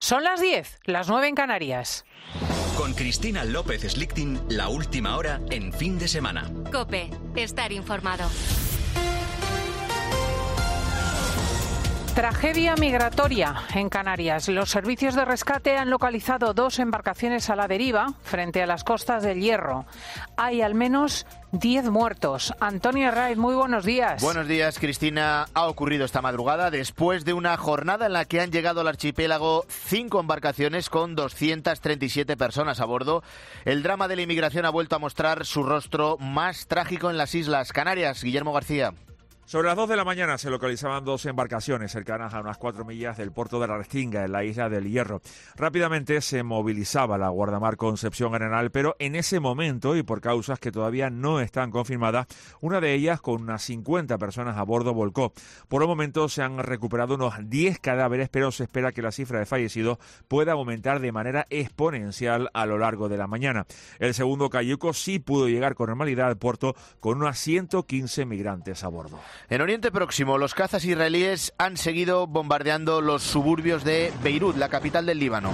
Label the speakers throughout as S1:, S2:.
S1: Son las 10, las 9 en Canarias.
S2: Con Cristina López Slichting, la última hora en Fin de Semana.
S3: COPE, estar informado.
S1: Tragedia migratoria en Canarias. Los servicios de rescate han localizado 2 embarcaciones a la deriva frente a las costas del Hierro. Hay al menos 10 muertos. Antonio Raiz, muy buenos días.
S4: Buenos días, Cristina. Ha ocurrido esta madrugada después de una jornada en la que han llegado al archipiélago 5 embarcaciones con 237 personas a bordo. El drama de la inmigración ha vuelto a mostrar su rostro más trágico en las Islas Canarias. Guillermo García.
S5: Sobre las 2 de la mañana se localizaban 2 embarcaciones cercanas a unas 4 millas del puerto de la Restinga, en la isla del Hierro. Rápidamente se movilizaba la Guardamar Concepción Arenal, pero en ese momento, y por causas que todavía no están confirmadas, una de ellas, con unas 50 personas a bordo, volcó. Por el momento se han recuperado unos 10 cadáveres, pero se espera que la cifra de fallecidos pueda aumentar de manera exponencial a lo largo de la mañana. El segundo cayuco sí pudo llegar con normalidad al puerto con unos 115 migrantes a bordo.
S4: En Oriente Próximo, los cazas israelíes han seguido bombardeando los suburbios de Beirut, la capital del Líbano.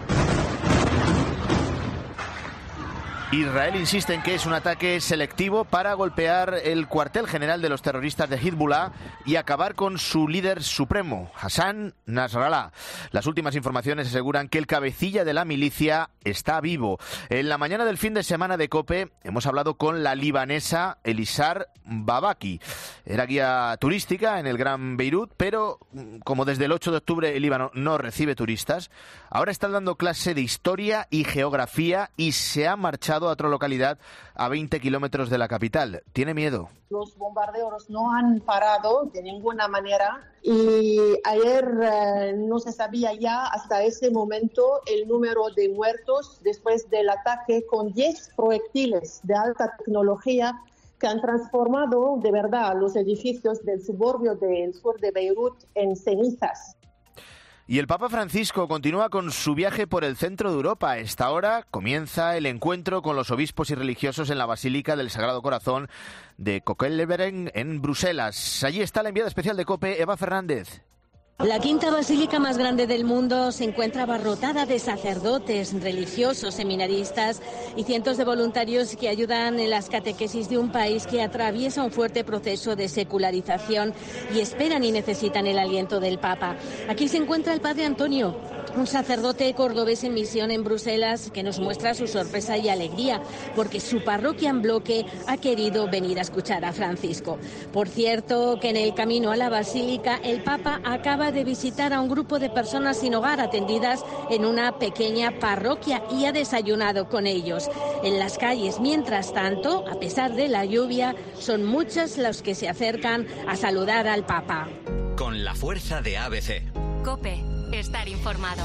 S4: Israel insiste en que es un ataque selectivo para golpear el cuartel general de los terroristas de Hezbollah y acabar con su líder supremo, Hassan Nasrallah. Las últimas informaciones aseguran que el cabecilla de la milicia está vivo. En la mañana del fin de semana de COPE hemos hablado con la libanesa Elisar Babaki. Era guía turística en el Gran Beirut, pero como desde el 8 de octubre el Líbano no recibe turistas, ahora está dando clase de historia y geografía y se ha marchado a otra localidad a 20 kilómetros de la capital. Tiene miedo.
S6: Los bombardeos no han parado de ninguna manera y ayer no se sabía ya hasta ese momento el número de muertos después del ataque con 10 proyectiles de alta tecnología que han transformado de verdad los edificios del suburbio del sur de Beirut en cenizas.
S4: Y el Papa Francisco continúa con su viaje por el centro de Europa. A esta hora comienza el encuentro con los obispos y religiosos en la Basílica del Sagrado Corazón de Coqueleberen en Bruselas. Allí está la enviada especial de COPE, Eva Fernández.
S7: La quinta basílica más grande del mundo se encuentra abarrotada de sacerdotes, religiosos, seminaristas y cientos de voluntarios que ayudan en las catequesis de un país que atraviesa un fuerte proceso de secularización y esperan y necesitan el aliento del Papa. Aquí se encuentra el padre Antonio, un sacerdote cordobés en misión en Bruselas que nos muestra su sorpresa y alegría porque su parroquia en bloque ha querido venir a escuchar a Francisco. Por cierto, que en el camino a la basílica el Papa acaba de visitar a un grupo de personas sin hogar atendidas en una pequeña parroquia y ha desayunado con ellos. En las calles, mientras tanto, a pesar de la lluvia, son muchos los que se acercan a saludar al Papa.
S2: Con la fuerza de ABC.
S3: COPE, estar informado.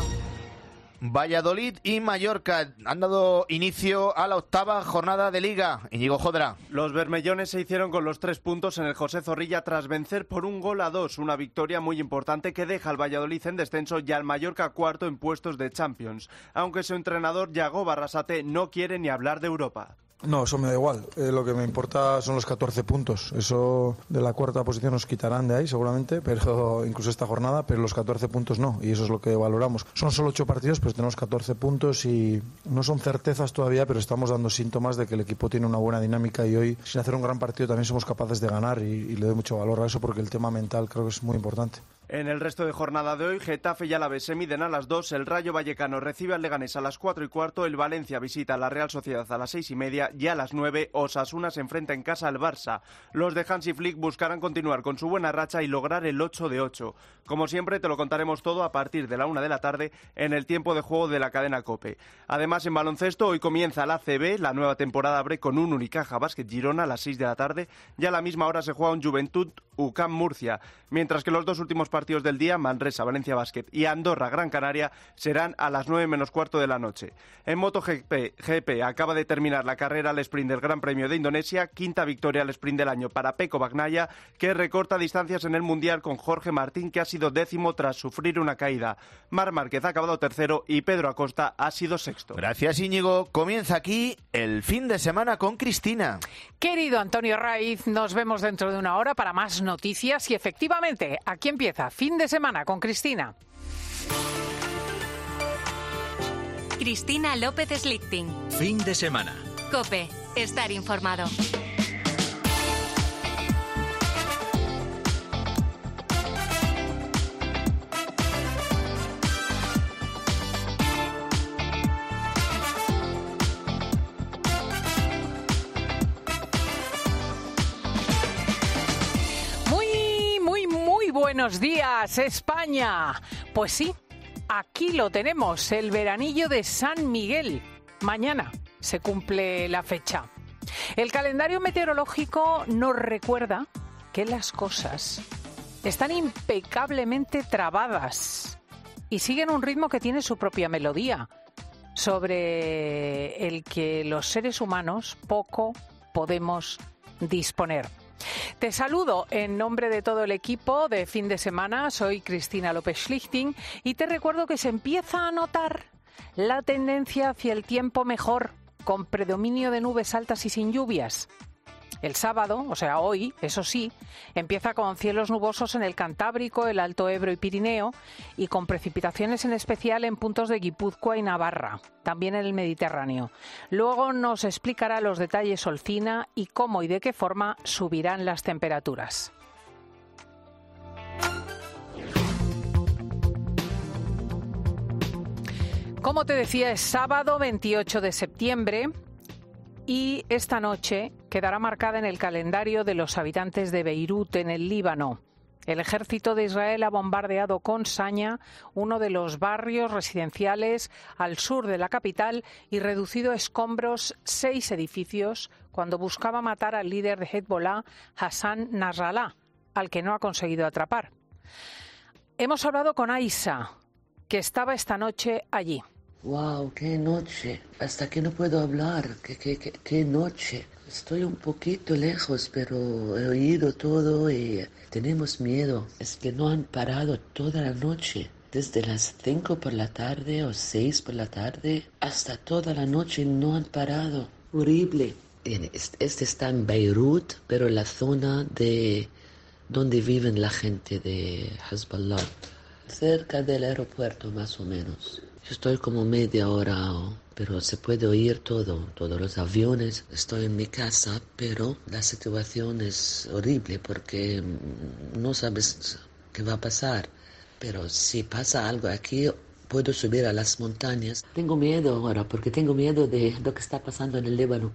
S4: Valladolid y Mallorca han dado inicio a la 8ª jornada de Liga. Íñigo Jodra.
S8: Los bermellones se hicieron con los 3 puntos en el José Zorrilla tras vencer por 1-2, una victoria muy importante que deja al Valladolid en descenso y al Mallorca cuarto en puestos de Champions, aunque su entrenador Yago Barrasate no quiere ni hablar de Europa.
S9: No, eso me da igual. Lo que me importa son los 14 puntos. Eso de la 4ª posición nos quitarán de ahí seguramente, pero incluso esta jornada, pero los 14 puntos no, y eso es lo que valoramos. Son solo 8 partidos, pero tenemos 14 puntos y no son certezas todavía, pero estamos dando síntomas de que el equipo tiene una buena dinámica y hoy, sin hacer un gran partido, también somos capaces de ganar y le doy mucho valor a eso porque el tema mental creo que es muy importante.
S8: En el resto de jornada de hoy, Getafe y Alavés se miden a las 2, el Rayo Vallecano recibe al Leganés a las 4:15, el Valencia visita a la Real Sociedad a las 6:30 y a las 9 Osasuna se enfrenta en casa al Barça. Los de Hansi Flick buscarán continuar con su buena racha y lograr el 8 de 8. Como siempre, te lo contaremos todo a partir de la 1 de la tarde en el tiempo de juego de la cadena COPE. Además, en baloncesto, hoy comienza la ACB, la nueva temporada abre con un Unicaja Basket Girona a las 6 de la tarde y a la misma hora se juega un Juventud UCAM Murcia, mientras que los dos últimos partidos del día, Manresa Valencia Basket y Andorra Gran Canaria, serán a las 9:15 de la noche. En MotoGP acaba de terminar la carrera al sprint del Gran Premio de Indonesia, quinta victoria al sprint del año para Pecco Bagnaia, que recorta distancias en el Mundial con Jorge Martín, que ha sido 10º tras sufrir una caída. Marc Márquez ha acabado 3º y Pedro Acosta ha sido 6º.
S4: Gracias, Íñigo. Comienza aquí el fin de semana con Cristina.
S1: Querido Antonio Raiz, nos vemos dentro de una hora para más noticias y efectivamente, aquí empieza Fin de Semana con Cristina.
S3: Cristina López Slichting.
S2: Fin de semana.
S3: COPE. Estar informado.
S1: Buenos días, España. Pues sí, aquí lo tenemos, el veranillo de San Miguel. Mañana se cumple la fecha. El calendario meteorológico nos recuerda que las cosas están impecablemente trabadas y siguen un ritmo que tiene su propia melodía, sobre el que los seres humanos poco podemos disponer. Te saludo en nombre de todo el equipo de Fin de Semana. Soy Cristina López Slichting y te recuerdo que se empieza a notar la tendencia hacia el tiempo mejor, con predominio de nubes altas y sin lluvias. El sábado, o sea hoy, eso sí, empieza con cielos nubosos en el Cantábrico, el Alto Ebro y Pirineo, y con precipitaciones en especial en puntos de Guipúzcoa y Navarra, también en el Mediterráneo. Luego nos explicará los detalles Olcina y cómo y de qué forma subirán las temperaturas. Como te decía, es sábado 28 de septiembre. Y esta noche quedará marcada en el calendario de los habitantes de Beirut, en el Líbano. El ejército de Israel ha bombardeado con saña uno de los barrios residenciales al sur de la capital y reducido a escombros 6 edificios cuando buscaba matar al líder de Hezbollah, Hassan Nasrallah, al que no ha conseguido atrapar. Hemos hablado con Aisha, que estaba esta noche allí.
S10: ¡Wow! ¡Qué noche! Hasta que no puedo hablar. ¡Qué noche! Estoy un poquito lejos, pero he oído todo y tenemos miedo. Es que no han parado toda la noche. Desde las 5 por la tarde o 6 por la tarde hasta toda la noche no han parado. Horrible. Este está en Beirut, pero en la zona de donde viven la gente de Hezbollah. Cerca del aeropuerto, más o menos. Yo estoy como media hora, pero se puede oír todos los aviones. Estoy en mi casa, pero la situación es horrible porque no sabes qué va a pasar. Pero si pasa algo aquí, puedo subir a las montañas. Tengo miedo ahora porque tengo miedo de lo que está pasando en el Líbano.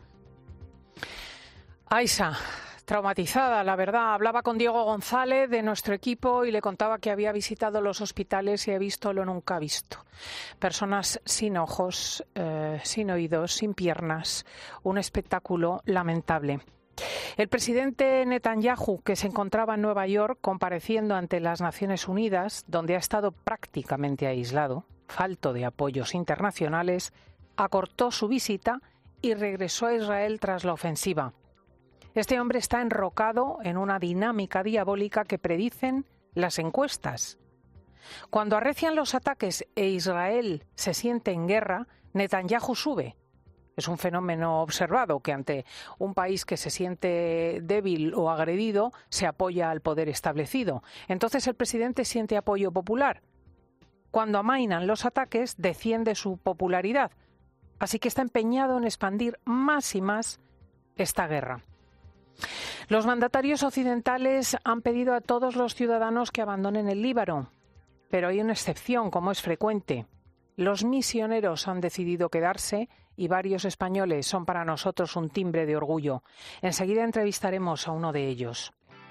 S1: Aisha, traumatizada, la verdad. Hablaba con Diego González de nuestro equipo y le contaba que había visitado los hospitales y ha visto lo nunca visto. Personas sin ojos, sin oídos, sin piernas. Un espectáculo lamentable. El presidente Netanyahu, que se encontraba en Nueva York compareciendo ante las Naciones Unidas, donde ha estado prácticamente aislado, falto de apoyos internacionales, acortó su visita y regresó a Israel tras la ofensiva. Este hombre está enrocado en una dinámica diabólica que predicen las encuestas. Cuando arrecian los ataques e Israel se siente en guerra, Netanyahu sube. Es un fenómeno observado que ante un país que se siente débil o agredido se apoya al poder establecido. Entonces el presidente siente apoyo popular. Cuando amainan los ataques, desciende su popularidad. Así que está empeñado en expandir más y más esta guerra. Los mandatarios occidentales han pedido a todos los ciudadanos que abandonen el Líbano, pero hay una excepción, como es frecuente. Los misioneros han decidido quedarse y varios españoles son para nosotros un timbre de orgullo. Enseguida entrevistaremos a uno de ellos.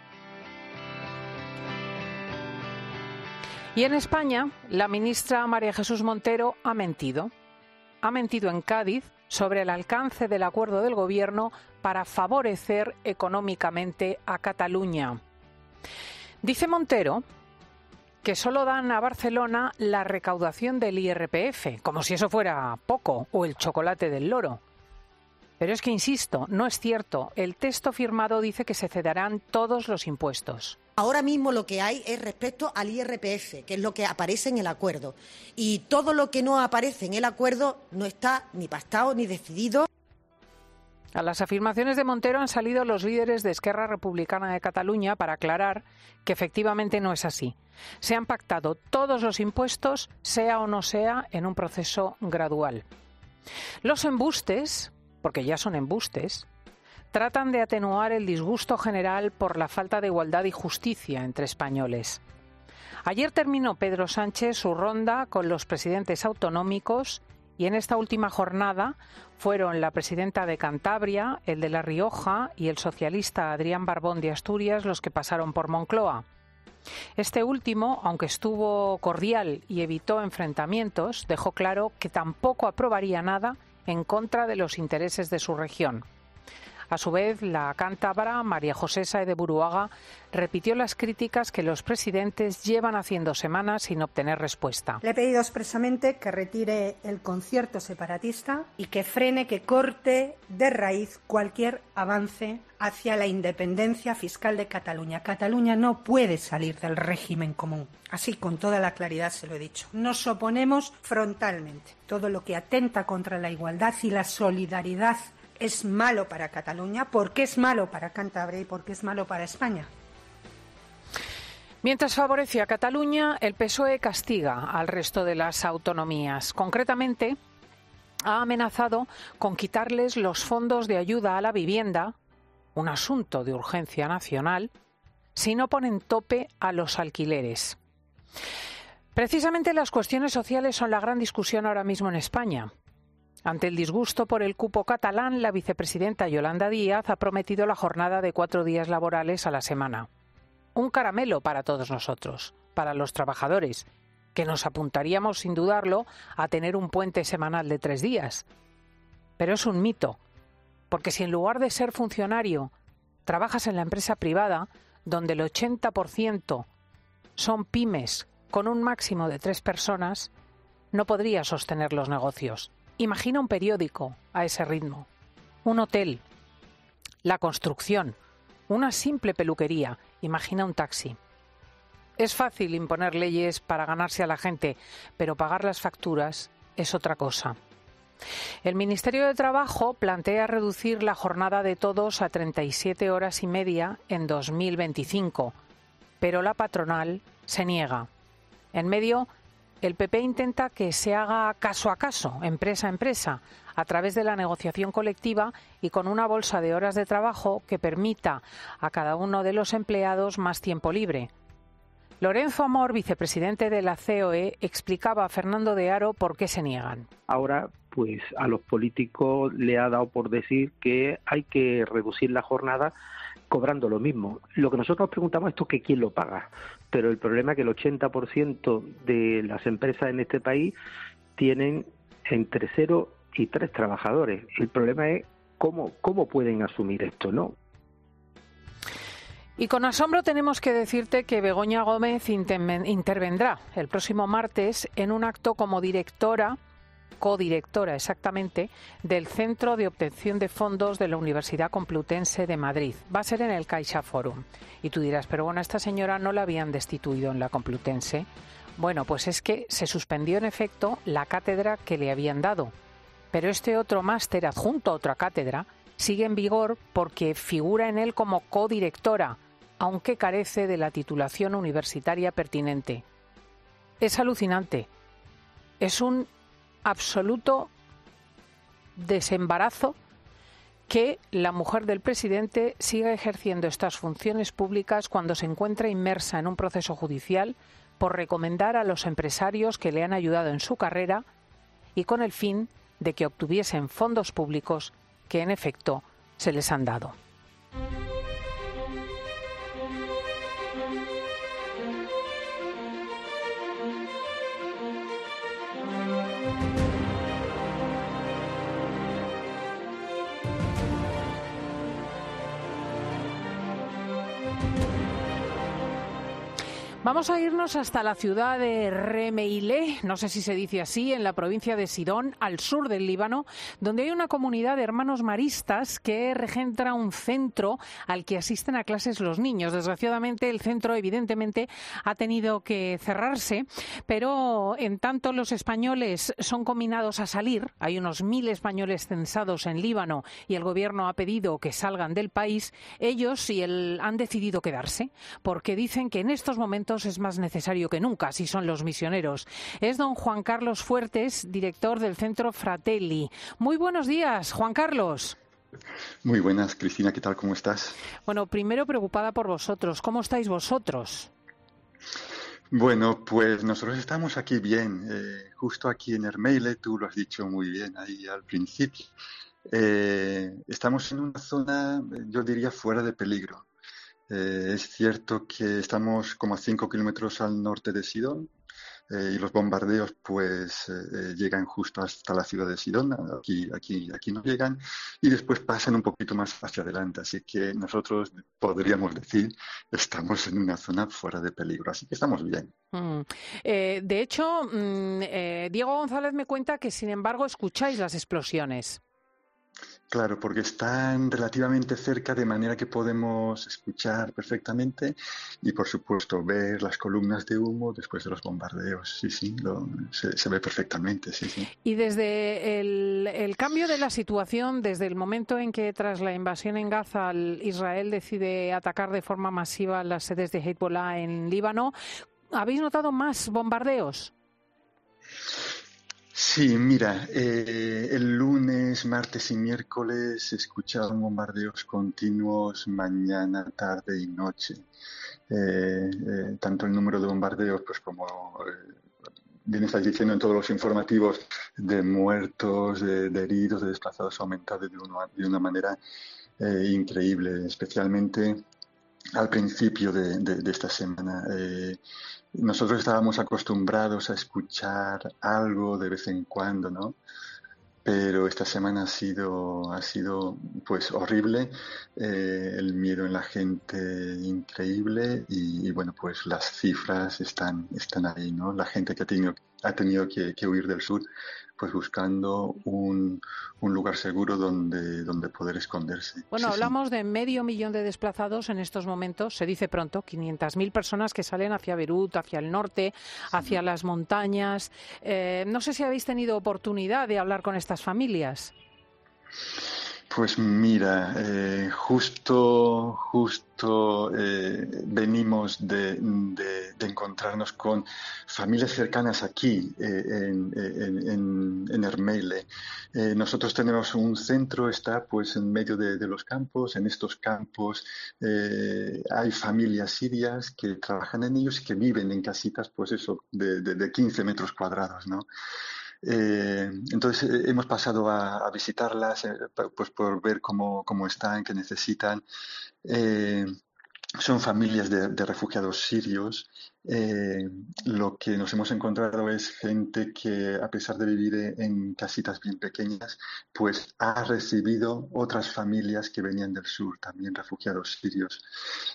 S1: Y en España, la ministra María Jesús Montero ha mentido. Ha mentido en Cádiz sobre el alcance del acuerdo del Gobierno para favorecer económicamente a Cataluña. Dice Montero que solo dan a Barcelona la recaudación del IRPF, como si eso fuera poco, o el chocolate del loro. Pero es que, insisto, no es cierto. El texto firmado dice que se cederán todos los impuestos.
S11: Ahora mismo lo que hay es respecto al IRPF, que es lo que aparece en el acuerdo. Y todo lo que no aparece en el acuerdo no está ni pactado ni decidido.
S1: A las afirmaciones de Montero han salido los líderes de Esquerra Republicana de Cataluña para aclarar que efectivamente no es así. Se han pactado todos los impuestos, sea o no sea, en un proceso gradual. Los embustes, porque ya son embustes, tratan de atenuar el disgusto general por la falta de igualdad y justicia entre españoles. Ayer terminó Pedro Sánchez su ronda con los presidentes autonómicos y en esta última jornada fueron la presidenta de Cantabria, el de La Rioja y el socialista Adrián Barbón de Asturias los que pasaron por Moncloa. Este último, aunque estuvo cordial y evitó enfrentamientos, dejó claro que tampoco aprobaría nada en contra de los intereses de su región. A su vez, la cántabra María José Sáez de Buruaga repitió las críticas que los presidentes llevan haciendo semanas sin obtener respuesta.
S12: Le he pedido expresamente que retire el concierto separatista y que frene, que corte de raíz cualquier avance hacia la independencia fiscal de Cataluña. Cataluña no puede salir del régimen común. Así, con toda la claridad se lo he dicho. Nos oponemos frontalmente. Todo lo que atenta contra la igualdad y la solidaridad es malo para Cataluña, porque es malo para Cantabria y porque es malo para España.
S1: Mientras favorece a Cataluña, el PSOE castiga al resto de las autonomías. Concretamente, ha amenazado con quitarles los fondos de ayuda a la vivienda, un asunto de urgencia nacional, si no ponen tope a los alquileres. Precisamente las cuestiones sociales son la gran discusión ahora mismo en España. Ante el disgusto por el cupo catalán, la vicepresidenta Yolanda Díaz ha prometido la jornada de 4 días laborales a la semana. Un caramelo para todos nosotros, para los trabajadores, que nos apuntaríamos sin dudarlo a tener un puente semanal de 3 días. Pero es un mito, porque si en lugar de ser funcionario trabajas en la empresa privada, donde el 80% son pymes con un máximo de 3 personas, no podrías sostener los negocios. Imagina un periódico a ese ritmo, un hotel, la construcción, una simple peluquería, imagina un taxi. Es fácil imponer leyes para ganarse a la gente, pero pagar las facturas es otra cosa. El Ministerio de Trabajo plantea reducir la jornada de todos a 37 horas y media en 2025, pero la patronal se niega. En medio, el PP intenta que se haga caso a caso, empresa a empresa, a través de la negociación colectiva y con una bolsa de horas de trabajo que permita a cada uno de los empleados más tiempo libre. Lorenzo Amor, vicepresidente de la COE, explicaba a Fernando de Haro por qué se niegan.
S13: Ahora, pues a los políticos le ha dado por decir que hay que reducir la jornada cobrando lo mismo. Lo que nosotros nos preguntamos es que quién lo paga, pero el problema es que el 80% de las empresas en este país tienen entre 0 y 3 trabajadores. El problema es cómo pueden asumir esto, ¿no?
S1: Y con asombro tenemos que decirte que Begoña Gómez intervendrá el próximo martes en un acto como codirectora exactamente, del Centro de Obtención de Fondos de la Universidad Complutense de Madrid. Va a ser en el Caixa Forum. Y tú dirás, pero bueno, a esta señora no la habían destituido en la Complutense. Bueno, pues es que se suspendió en efecto la cátedra que le habían dado. Pero este otro máster adjunto a otra cátedra sigue en vigor porque figura en él como codirectora, aunque carece de la titulación universitaria pertinente. Es alucinante. Es un absoluto desembarazo que la mujer del presidente siga ejerciendo estas funciones públicas cuando se encuentra inmersa en un proceso judicial por recomendar a los empresarios que le han ayudado en su carrera y con el fin de que obtuviesen fondos públicos que en efecto se les han dado. Vamos a irnos hasta la ciudad de Remeilé, no sé si se dice así, en la provincia de Sidón, al sur del Líbano, donde hay una comunidad de hermanos maristas que regenta un centro al que asisten a clases los niños. Desgraciadamente, el centro, evidentemente, ha tenido que cerrarse, pero en tanto los españoles son cominados a salir, hay unos 1.000 españoles censados en Líbano y el gobierno ha pedido que salgan del país, ellos han decidido quedarse, porque dicen que en estos momentos es más necesario que nunca, si son los misioneros. Es don Juan Carlos Fuertes, director del Centro Fratelli. Muy buenos días, Juan Carlos.
S14: Muy buenas, Cristina, ¿qué tal? ¿Cómo estás?
S1: Bueno, primero preocupada por vosotros. ¿Cómo estáis vosotros?
S14: Bueno, pues nosotros estamos aquí bien, justo aquí en Hermeile, tú lo has dicho muy bien ahí al principio. Estamos en una zona, yo diría, fuera de peligro. Es cierto que estamos como a 5 kilómetros al norte de Sidón y los bombardeos pues llegan justo hasta la ciudad de Sidón, aquí no llegan y después pasan un poquito más hacia adelante, así que nosotros podríamos decir estamos en una zona fuera de peligro, así que estamos bien.
S1: De hecho, Diego González me cuenta que sin embargo escucháis las explosiones.
S14: Claro, porque están relativamente cerca de manera que podemos escuchar perfectamente y, por supuesto, ver las columnas de humo después de los bombardeos. Sí, se ve perfectamente, sí.
S1: Y desde el cambio de la situación, desde el momento en que tras la invasión en Gaza Israel decide atacar de forma masiva las sedes de Hezbollah en Líbano, ¿habéis notado más bombardeos?
S14: Sí, mira, el lunes, martes y miércoles se escucharon bombardeos continuos mañana, tarde y noche. Tanto el número de bombardeos, pues como bien estáis diciendo en todos los informativos, de muertos, de heridos, de desplazados, ha aumentado de una manera increíble, especialmente al principio de esta semana. Nosotros estábamos acostumbrados a escuchar algo de vez en cuando, ¿no? Pero esta semana ha sido pues horrible, el miedo en la gente increíble y bueno, pues las cifras están ahí, ¿no? La gente que ha tenido que huir del sur, pues buscando un lugar seguro donde poder esconderse.
S1: Bueno, hablamos de 500.000 de desplazados en estos momentos, se dice pronto, 500.000 personas que salen hacia Beirut, hacia el norte, hacia las montañas. No sé si habéis tenido oportunidad de hablar con estas familias.
S14: Pues mira, justo venimos de encontrarnos con familias cercanas aquí en Hermeile. Nosotros tenemos un centro, está pues en medio de los campos. En estos campos hay familias sirias que trabajan en ellos y que viven en casitas, pues eso, de 15 metros cuadrados, ¿no? Entonces hemos pasado a visitarlas, pues por ver cómo están, qué necesitan. Son familias de refugiados sirios. Lo que nos hemos encontrado es gente que, a pesar de vivir en casitas bien pequeñas, pues ha recibido otras familias que venían del sur, también refugiados sirios.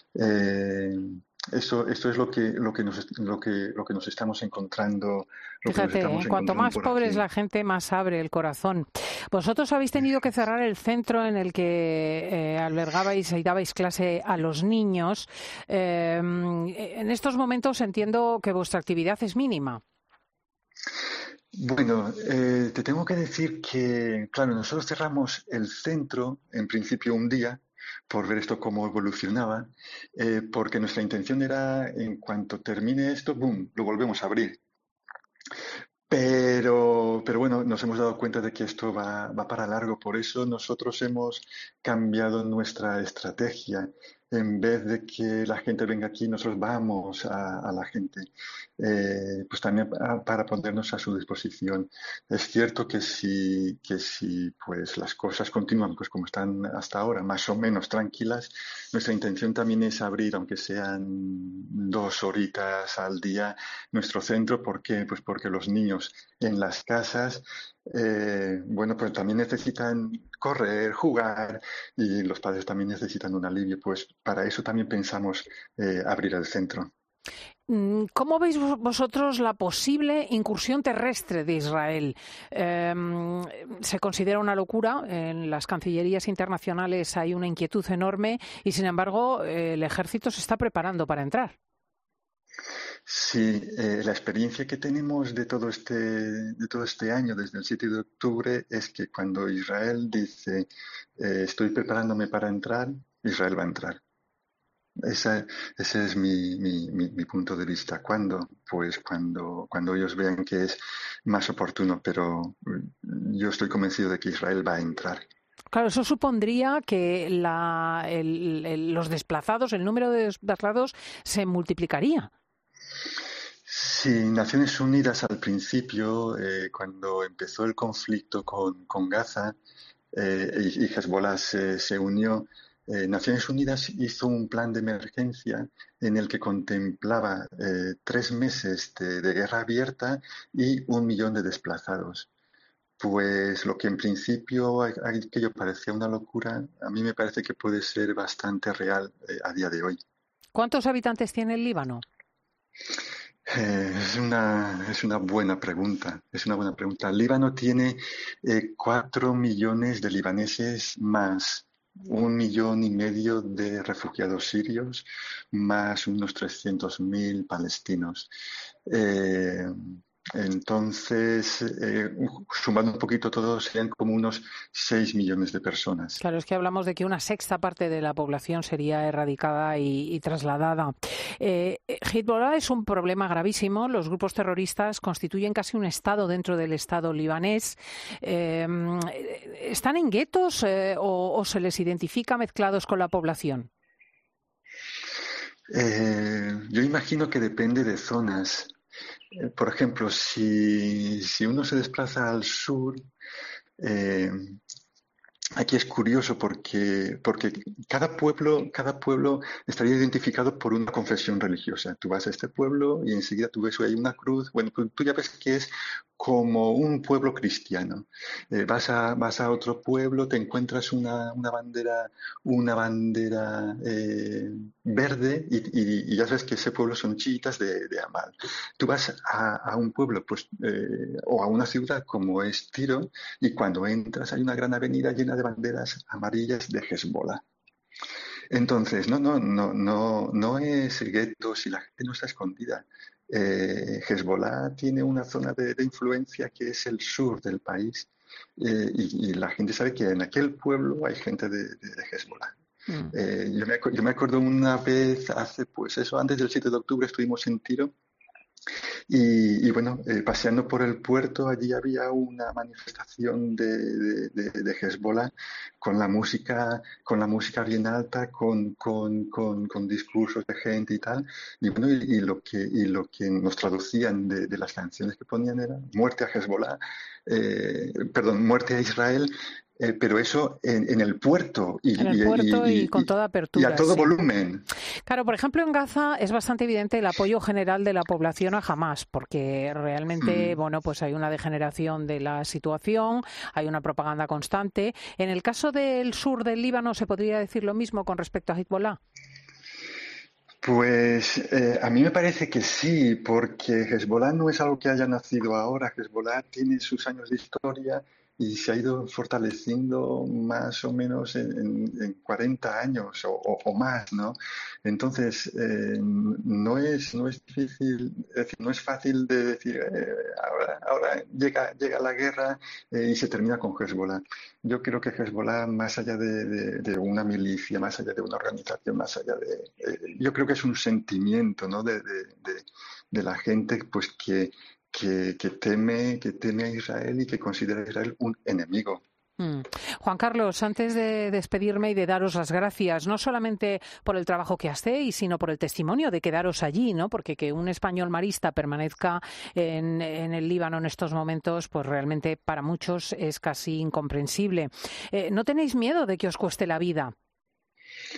S14: Esto es lo que nos estamos encontrando.
S1: Fíjate, cuanto más pobre es la gente, más abre el corazón. Vosotros habéis tenido que cerrar el centro en el que albergabais y dabais clase a los niños. En estos momentos entiendo que vuestra actividad es mínima.
S14: Bueno, te tengo que decir que, claro, nosotros cerramos el centro en principio un día por ver esto cómo evolucionaba, porque nuestra intención era, en cuanto termine esto, ¡boom!, lo volvemos a abrir. Pero bueno, nos hemos dado cuenta de que esto va para largo, por eso nosotros hemos cambiado nuestra estrategia. En vez de que la gente venga aquí, nosotros vamos a la gente, pues también para ponernos a su disposición. Es cierto que si pues las cosas continúan pues como están hasta ahora, más o menos tranquilas, nuestra intención también es abrir, aunque sean 2 horitas al día, nuestro centro. ¿Por qué? Pues porque los niños en las casas, bueno, pues también necesitan correr, jugar, y los padres también necesitan un alivio. Pues para eso también pensamos abrir el centro.
S1: ¿Cómo veis vosotros la posible incursión terrestre de Israel? Se considera una locura. En las cancillerías internacionales hay una inquietud enorme y, sin embargo, el ejército se está preparando para entrar.
S14: Sí, la experiencia que tenemos de todo este año, desde el 7 de octubre, es que cuando Israel dice estoy preparándome para entrar, Israel va a entrar. Ese es mi punto de vista. ¿Cuándo? Pues cuando ellos vean que es más oportuno, pero yo estoy convencido de que Israel va a entrar.
S1: Claro, eso supondría que los desplazados, el número de desplazados se multiplicaría.
S14: Sí, Naciones Unidas al principio, cuando empezó el conflicto con Gaza y Hezbollah se unió, Naciones Unidas hizo un plan de emergencia en el que contemplaba 3 meses de guerra abierta y 1 millón de desplazados. Pues lo que en principio aquello parecía una locura, a mí me parece que puede ser bastante real a día de hoy.
S1: ¿Cuántos habitantes tiene el Líbano?
S14: Es una buena pregunta. El Líbano tiene 4 millones de libaneses más 1,5 millones de refugiados sirios, más unos 300.000 palestinos. Entonces, sumando un poquito todos, serían como unos 6 millones de personas.
S1: Claro, es que hablamos de que una sexta parte de la población sería erradicada y trasladada. Hezbollah es un problema gravísimo. Los grupos terroristas constituyen casi un estado dentro del estado libanés. ¿Están en guetos o se les identifica mezclados con la población?
S14: Yo imagino que depende de zonas. Por ejemplo, si uno se desplaza al sur, aquí es curioso porque cada pueblo estaría identificado por una confesión religiosa. Tú vas a este pueblo y enseguida tú ves ahí una cruz. Bueno, tú ya ves que es como un pueblo cristiano. Vas a otro pueblo, te encuentras una bandera verde y ya sabes que ese pueblo son chiitas de Amal. Tú vas a un pueblo o a una ciudad como es Tiro y cuando entras hay una gran avenida llena de banderas amarillas de Hezbollah. Entonces, no es gueto si la gente no está escondida. Hezbollah tiene una zona de influencia que es el sur del país y la gente sabe que en aquel pueblo hay gente de Hezbollah. Yo me acuerdo una vez, antes del 7 de octubre estuvimos en Tiro y bueno, paseando por el puerto, allí había una manifestación de Hezbollah con la música bien alta, con discursos de gente y tal. Y bueno, y lo que nos traducían de las canciones que ponían era muerte a Hezbollah, muerte a Israel. Pero eso en el puerto
S1: y con toda apertura.
S14: Y a todo volumen.
S1: Claro, por ejemplo, en Gaza es bastante evidente el apoyo general de la población a Hamás, porque realmente, pues hay una degeneración de la situación, hay una propaganda constante. En el caso del sur del Líbano, ¿se podría decir lo mismo con respecto a Hezbollah?
S14: Pues a mí me parece que sí, porque Hezbollah no es algo que haya nacido ahora. Hezbollah tiene sus años de historia y se ha ido fortaleciendo más o menos en 40 años o más, ¿no? Entonces, no es difícil, es decir, no es fácil de decir ahora llega la guerra y se termina con Hezbollah. Yo creo que Hezbollah, más allá de una milicia, más allá de una organización, más allá yo creo que es un sentimiento, ¿no? de la gente, pues que teme a Israel y que considera a Israel un enemigo.
S1: Juan Carlos, antes de despedirme y de daros las gracias, no solamente por el trabajo que hacéis, sino por el testimonio de quedaros allí, ¿no? Porque que un español marista permanezca en el Líbano en estos momentos, pues realmente para muchos es casi incomprensible. ¿No tenéis miedo de que os cueste la vida?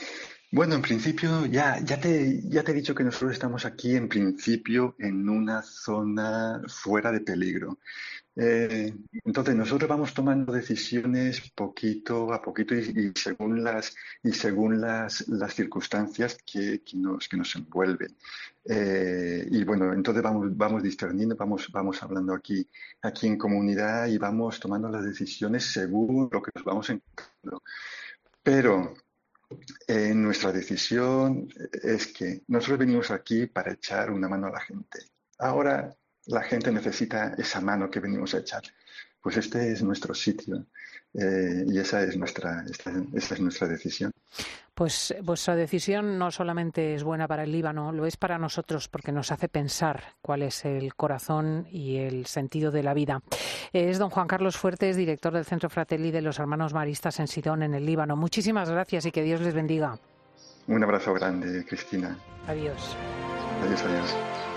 S14: Bueno, en principio, ya te he dicho que nosotros estamos aquí, en principio, en una zona fuera de peligro. Entonces, nosotros vamos tomando decisiones poquito a poquito y según las circunstancias que nos envuelven. Y bueno, entonces vamos discerniendo, vamos hablando aquí en comunidad y vamos tomando las decisiones según lo que nos vamos encontrando. Pero nuestra decisión es que nosotros venimos aquí para echar una mano a la gente. Ahora la gente necesita esa mano que venimos a echar. Pues este es nuestro sitio y esa es nuestra decisión.
S1: Pues vuestra decisión no solamente es buena para el Líbano, lo es para nosotros porque nos hace pensar cuál es el corazón y el sentido de la vida. Es don Juan Carlos Fuertes, director del Centro Fratelli de los Hermanos Maristas en Sidón, en el Líbano. Muchísimas gracias y que Dios les bendiga.
S14: Un abrazo grande, Cristina.
S1: Adiós.
S14: Adiós, adiós.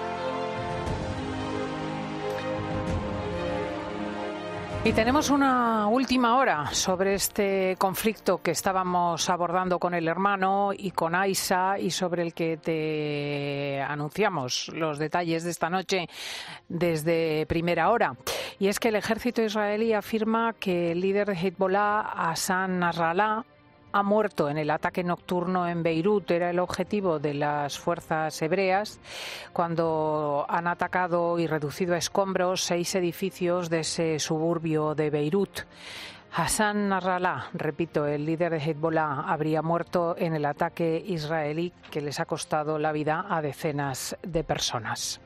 S1: Y tenemos una última hora sobre este conflicto que estábamos abordando con el hermano y con Aisha y sobre el que te anunciamos los detalles de esta noche desde primera hora. Y es que el ejército israelí afirma que el líder de Hezbollah, Hassan Nasrallah, ha muerto en el ataque nocturno en Beirut. Era el objetivo de las fuerzas hebreas cuando han atacado y reducido a escombros 6 edificios de ese suburbio de Beirut. Hassan Nasrallah, repito, el líder de Hezbollah, habría muerto en el ataque israelí que les ha costado la vida a decenas de personas.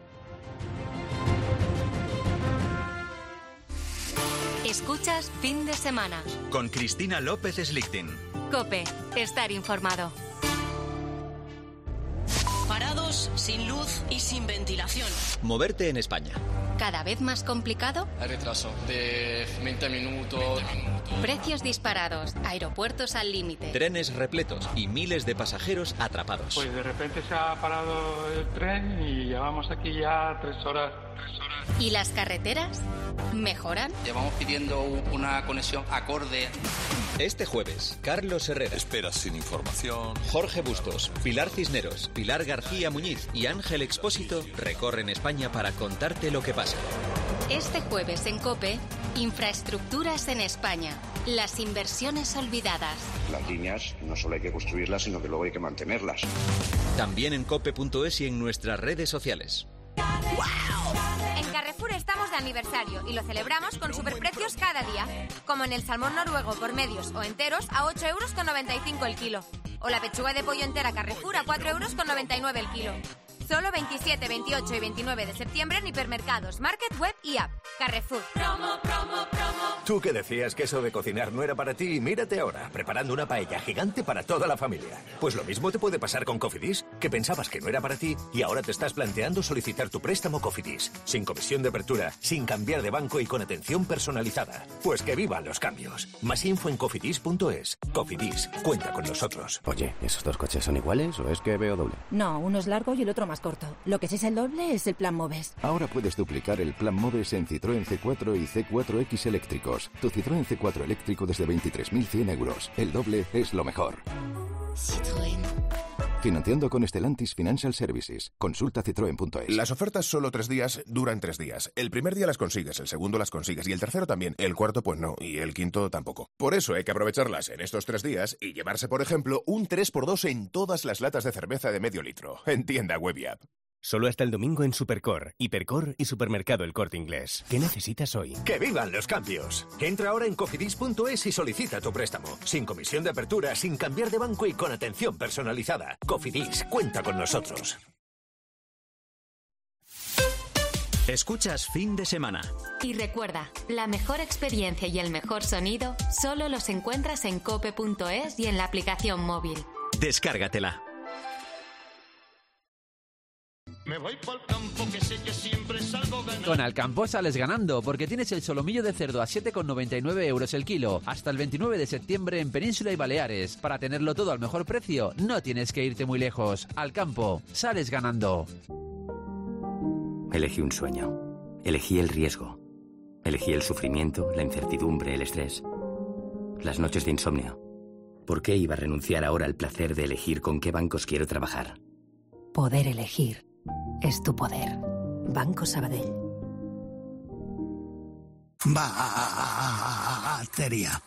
S3: Escuchas Fin de Semana
S2: con Cristina López Slichting.
S3: COPE. Estar informado.
S15: Parados, sin luz y sin ventilación.
S2: Moverte en España.
S3: ¿Cada vez más complicado?
S16: Hay retraso de 20 minutos.
S3: Precios disparados, aeropuertos al límite.
S2: Trenes repletos y miles de pasajeros atrapados.
S17: Pues de repente se ha parado el tren y llevamos aquí ya 3 horas.
S3: ¿Y las carreteras? ¿Mejoran?
S16: Llevamos pidiendo una conexión acorde.
S2: Este jueves, Carlos Herrera.
S18: Esperas sin información.
S2: Jorge Bustos, Pilar Cisneros, Pilar García Muñiz y Ángel Expósito recorren España para contarte lo que pasa.
S3: Este jueves en COPE, infraestructuras en España. Las inversiones olvidadas.
S19: Las líneas no solo hay que construirlas, sino que luego hay que mantenerlas.
S2: También en cope.es y en nuestras redes sociales.
S20: En Carrefour estamos de aniversario y lo celebramos con superprecios cada día, como en el salmón noruego por medios o enteros a 8,95 € el kilo, o la pechuga de pollo entera Carrefour a 4,99 € el kilo. Solo 27, 28 y 29 de septiembre en hipermercados, market, web y app. Carrefour. Promo, promo, promo.
S21: Tú que decías que eso de cocinar no era para ti, mírate ahora, preparando una paella gigante para toda la familia. Pues lo mismo te puede pasar con Cofidis, que pensabas que no era para ti y ahora te estás planteando solicitar tu préstamo Cofidis, sin comisión de apertura, sin cambiar de banco y con atención personalizada. Pues que vivan los cambios. Más info en cofidis.es. Cofidis, cuenta con nosotros.
S22: Oye, ¿esos dos coches son iguales o es que veo doble?
S23: No, uno es largo y el otro más corto. Lo que sí es el doble es el Plan Moves.
S22: Ahora puedes duplicar el Plan Moves en Citroën C4 y C4X eléctricos. Tu Citroën C4 eléctrico desde 23.100 euros. El doble es lo mejor.
S23: Citroën.
S22: Financiando con Stellantis Financial Services. Consulta citroen.es.
S24: Las ofertas solo 3 días duran 3 días. El primer día las consigues, el segundo las consigues y el tercero también. El cuarto pues no y el quinto tampoco. Por eso hay que aprovecharlas en estos 3 días y llevarse, por ejemplo, un 3x2 en todas las latas de cerveza de medio litro. En tienda web y app.
S25: Solo hasta el domingo en Supercor, Hipercor y Supermercado El Corte Inglés. ¿Qué necesitas hoy?
S21: ¡Que vivan los cambios! Entra ahora en cofidis.es y solicita tu préstamo. Sin comisión de apertura, sin cambiar de banco y con atención personalizada. Cofidis, cuenta con nosotros.
S2: Escuchas Fin de Semana.
S3: Y recuerda, la mejor experiencia y el mejor sonido solo los encuentras en cope.es y en la aplicación móvil.
S2: Descárgatela.
S26: Me voy pa'l campo que sé que siempre salgo ganando.
S27: Con Alcampo sales ganando porque tienes el solomillo de cerdo a 7,99 euros el kilo hasta el 29 de septiembre en Península y Baleares. Para tenerlo todo al mejor precio no tienes que irte muy lejos. Alcampo, sales ganando.
S28: Elegí un sueño. Elegí el riesgo. Elegí el sufrimiento, la incertidumbre, el estrés. Las noches de insomnio. ¿Por qué iba a renunciar ahora al placer de elegir con qué bancos quiero trabajar?
S4: Poder elegir es tu poder. Banco Sabadell.
S5: Batería.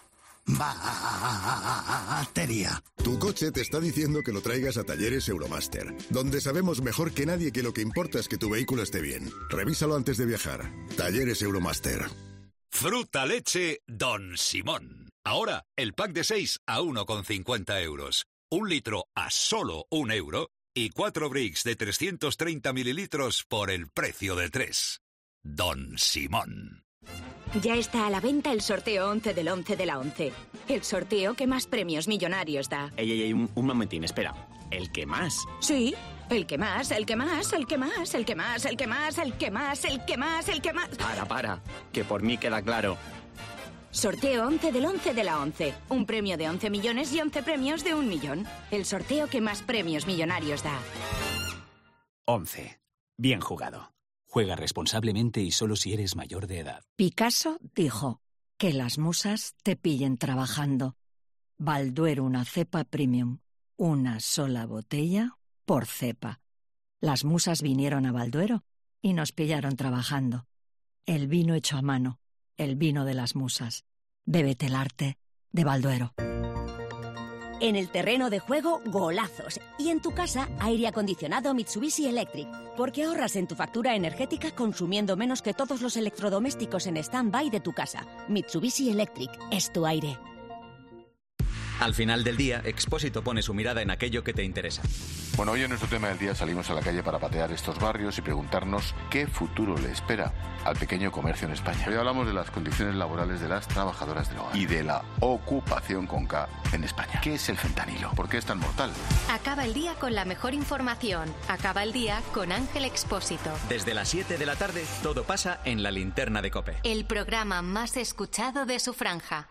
S5: Batería.
S6: Tu coche te está diciendo que lo traigas a Talleres Euromaster, donde sabemos mejor que nadie que lo que importa es que tu vehículo esté bien. Revísalo antes de viajar. Talleres Euromaster.
S7: Fruta leche Don Simón. Ahora, el pack de 6 a 1,50 euros. 1 litro a solo 1 euro. Y 4 bricks de 330 mililitros por el precio de 3. Don Simón.
S8: Ya está a la venta el sorteo 11 del 11 de la 11. El sorteo que más premios millonarios da.
S9: Ey, un momentín, espera. ¿El que más?
S8: Sí, el que más, el que más, el que más, el que más, el que más, el que más, el que más, el que más.
S9: Para, que por mí queda claro.
S8: Sorteo 11 del 11 de la 11. Un premio de 11 millones y 11 premios de 1 millón. El sorteo que más premios millonarios da.
S10: 11. Bien jugado. Juega responsablemente y solo si eres mayor de edad.
S4: Picasso dijo que las musas te pillen trabajando. Balduero, una cepa premium. Una sola botella por cepa. Las musas vinieron a Balduero y nos pillaron trabajando. El vino hecho a mano. El vino de las musas. Bébete el arte de Balduero.
S23: En el terreno de juego, golazos. Y en tu casa, aire acondicionado Mitsubishi Electric. Porque ahorras en tu factura energética consumiendo menos que todos los electrodomésticos en stand-by de tu casa. Mitsubishi Electric es tu aire.
S2: Al final del día, Expósito pone su mirada en aquello que te interesa.
S18: Bueno, hoy en nuestro tema del día salimos a la calle para patear estos barrios y preguntarnos qué futuro le espera al pequeño comercio en España. Hoy hablamos de las condiciones laborales de las trabajadoras del hogar y de la ocupación con K en España. ¿Qué es el fentanilo? ¿Por qué es tan mortal?
S3: Acaba el día con la mejor información. Acaba el día con Ángel Expósito.
S2: Desde las 7 de la tarde, todo pasa en La Linterna de COPE.
S3: El programa más escuchado de su franja.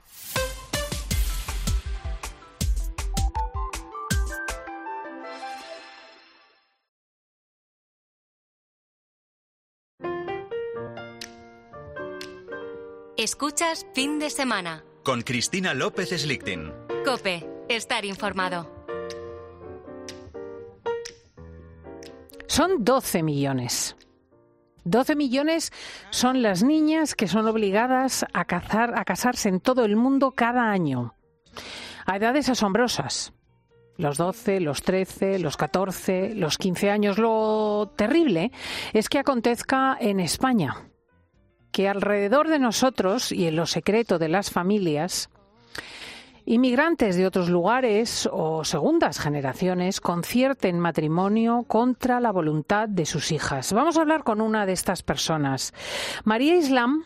S3: Escuchas Fin de Semana.
S2: Con Cristina López Slichting.
S3: COPE. Estar informado.
S1: Son 12 millones. 12 millones son las niñas que son obligadas a casarse en todo el mundo cada año. A edades asombrosas. Los 12, los 13, los 14, los 15 años. Lo terrible es que acontezca en España. Que alrededor de nosotros y en lo secreto de las familias, inmigrantes de otros lugares o segundas generaciones concierten matrimonio contra la voluntad de sus hijas. Vamos a hablar con una de estas personas. María Islam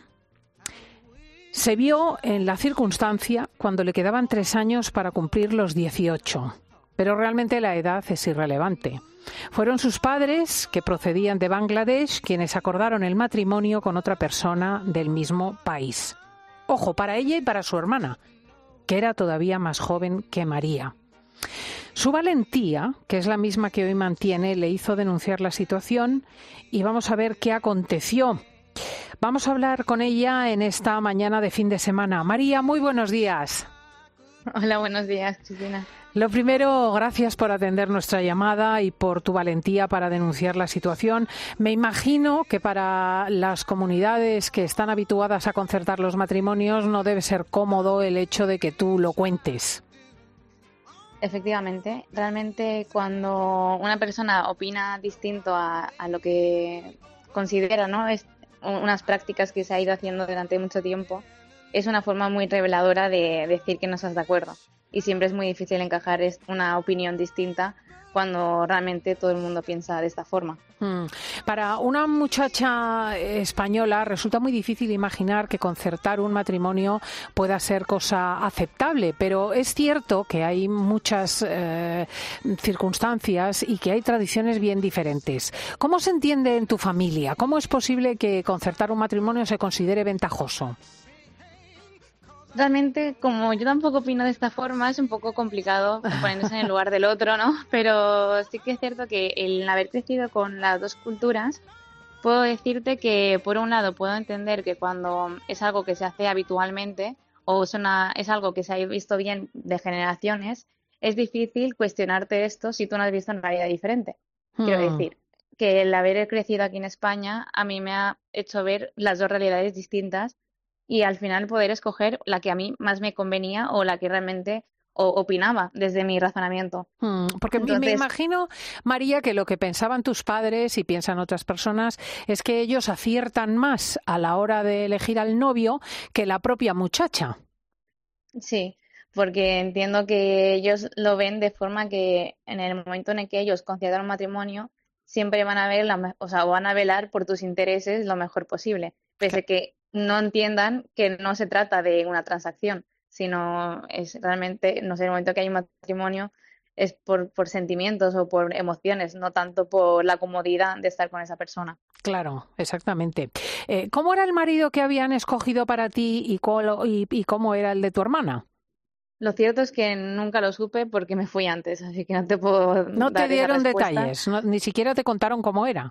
S1: se vio en la circunstancia cuando le quedaban 3 años para cumplir los 18, pero realmente la edad es irrelevante. Fueron sus padres, que procedían de Bangladesh, quienes acordaron el matrimonio con otra persona del mismo país. Ojo, para ella y para su hermana, que era todavía más joven que María. Su valentía, que es la misma que hoy mantiene, le hizo denunciar la situación y vamos a ver qué aconteció. Vamos a hablar con ella en esta mañana de fin de semana. María, muy buenos días.
S29: Hola, buenos días, Cristina.
S1: Lo primero, gracias por atender nuestra llamada y por tu valentía para denunciar la situación. Me imagino que para las comunidades que están habituadas a concertar los matrimonios no debe ser cómodo el hecho de que tú lo cuentes.
S29: Efectivamente, realmente cuando una persona opina distinto a lo que considera, ¿no?, es unas prácticas que se ha ido haciendo durante mucho tiempo, es una forma muy reveladora de decir que no estás de acuerdo. Y siempre es muy difícil encajar una opinión distinta cuando realmente todo el mundo piensa de esta forma.
S1: Para una muchacha española resulta muy difícil imaginar que concertar un matrimonio pueda ser cosa aceptable, pero es cierto que hay muchas circunstancias y que hay tradiciones bien diferentes. ¿Cómo se entiende en tu familia? ¿Cómo es posible que concertar un matrimonio se considere ventajoso?
S29: Realmente, como yo tampoco opino de esta forma, es un poco complicado poniéndose en el lugar del otro, ¿no? Pero sí que es cierto que el haber crecido con las dos culturas, puedo decirte que, por un lado, puedo entender que cuando es algo que se hace habitualmente o es algo que se ha visto bien de generaciones, es difícil cuestionarte esto si tú no has visto una realidad diferente. Quiero decir, que el haber crecido aquí en España a mí me ha hecho ver las dos realidades distintas y al final poder escoger la que a mí más me convenía o la que realmente opinaba desde mi razonamiento.
S1: Porque me imagino, María, que lo que pensaban tus padres y piensan otras personas es que ellos aciertan más a la hora de elegir al novio que la propia muchacha.
S29: Sí, porque entiendo que ellos lo ven de forma que en el momento en el que ellos concedan un matrimonio, siempre van a ver, van a velar por tus intereses lo mejor posible, pese a que no entiendan que no se trata de una transacción, sino es realmente, no sé, en el momento que hay un matrimonio es por sentimientos o por emociones, no tanto por la comodidad de estar con esa persona.
S1: Claro, exactamente. ¿Cómo era el marido que habían escogido para ti y cómo era el de tu hermana?
S29: Lo cierto es que nunca lo supe porque me fui antes, así que no te puedo
S1: No te dieron detalles, ni siquiera te contaron cómo era.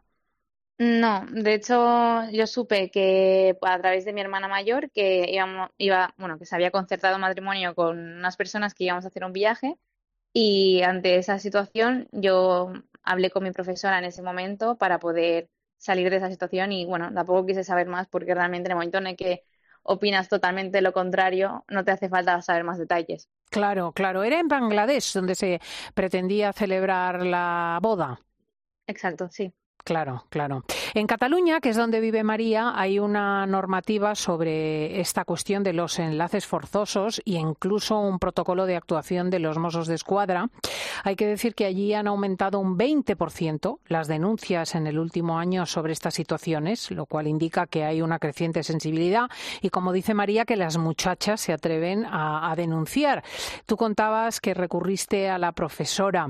S29: No, de hecho yo supe que a través de mi hermana mayor que que se había concertado matrimonio con unas personas que íbamos a hacer un viaje y ante esa situación yo hablé con mi profesora en ese momento para poder salir de esa situación y bueno, tampoco quise saber más porque realmente en el momento en el que opinas totalmente lo contrario, no te hace falta saber más detalles.
S1: Claro, claro. Era en Bangladesh donde se pretendía celebrar la boda.
S29: Exacto, sí.
S1: Claro, claro. En Cataluña, que es donde vive María, hay una normativa sobre esta cuestión de los enlaces forzosos e incluso un protocolo de actuación de los Mossos d'Esquadra. Hay que decir que allí han aumentado un 20% las denuncias en el último año sobre estas situaciones, lo cual indica que hay una creciente sensibilidad y, como dice María, que las muchachas se atreven a denunciar. Tú contabas que recurriste a la profesora.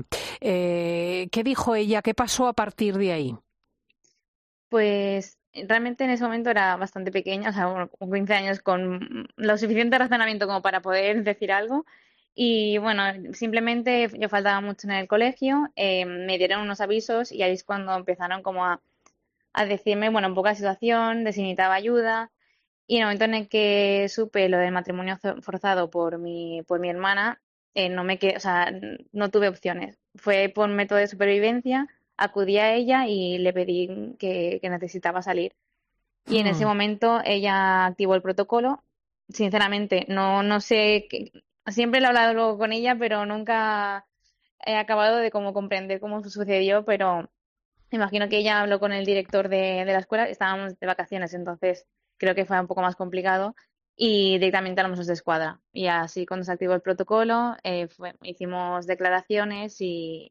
S1: ¿Qué dijo ella? ¿Qué pasó a partir de ahí?
S29: Pues realmente en ese momento era bastante pequeña, o sea, con 15 años con lo suficiente razonamiento como para poder decir algo. Y bueno, simplemente yo faltaba mucho en el colegio, me dieron unos avisos y ahí es cuando empezaron como a decirme, bueno, un poco la situación, de si necesitaba ayuda. Y en el momento en el que supe lo del matrimonio forzado por mi hermana, no tuve opciones. Fue por método de supervivencia. Acudí a ella y le pedí que necesitaba salir. Y en ese momento ella activó el protocolo. Sinceramente, no sé, siempre lo he hablado luego con ella, pero nunca he acabado de comprender cómo sucedió, pero imagino que ella habló con el director de la escuela, estábamos de vacaciones, entonces creo que fue un poco más complicado, y directamente a los Mossos d'Esquadra. Y así cuando se activó el protocolo, hicimos declaraciones y